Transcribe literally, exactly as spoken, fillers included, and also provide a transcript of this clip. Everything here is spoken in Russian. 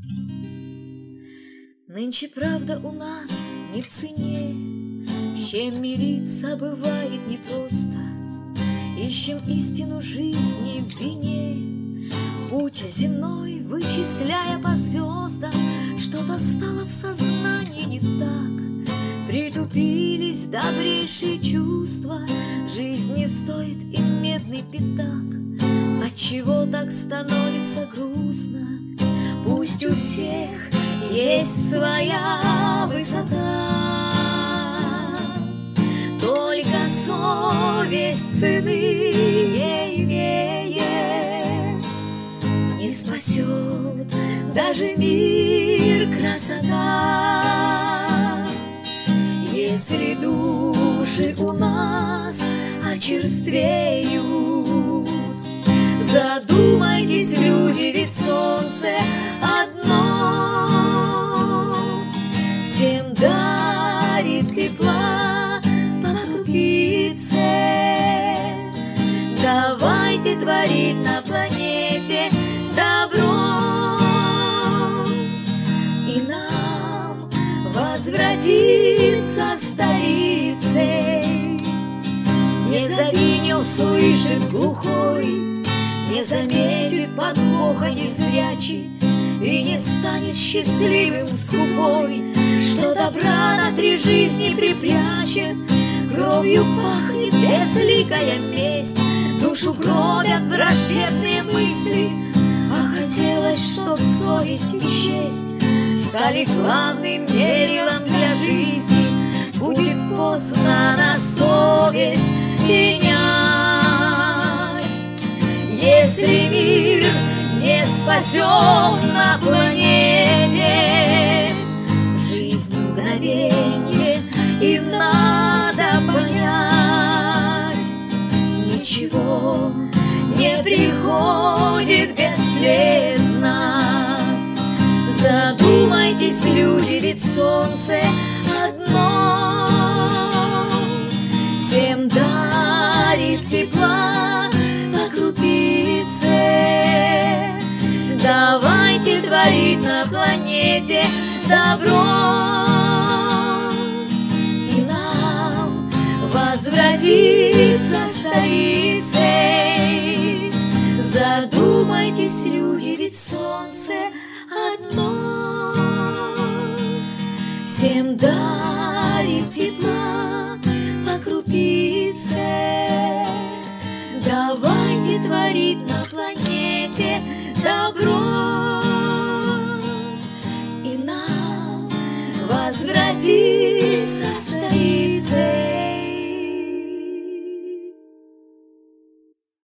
Нынче правда у нас не в цене, с чем мириться бывает непросто. Ищем истину жизни в вине, путь земной вычисляя по звездам. Что-то стало в сознании не так, притупились добрейшие чувства. Жизнь не стоит и медный пятак. Отчего так становится грустно? Пусть у всех есть своя высота, только совесть цены не имеет. Не спасет даже мир красота, если души у нас очерствеют. Задумайтесь, люди, ведь солнце одно всем дарит тепла по крупице. Давайте творить на планете добро, и нам возвратиться столицей. Не зови, не услышит глухой, не заметит подвоха незрячий, и не станет счастливым скупой, что добра на три жизни припрячет. Кровью пахнет безликая месть, душу гробят враждебные мысли. А хотелось, чтоб совесть и честь стали главным мерилом для жизни. Будет поздно на совесть пенять, если мир не спасен на планете. Жизнь мгновенье, и надо понять, ничего не приходит бесследно. Задумайтесь, люди, ведь солнце одно всем дарит тепла по крупице. Давайте творить на планете добро, и нам возвратиться столицей. Задумайтесь, люди, ведь солнце одно всем дарит тепла по крупице. Давайте творить на планете добро, и нам возвратиться столицей.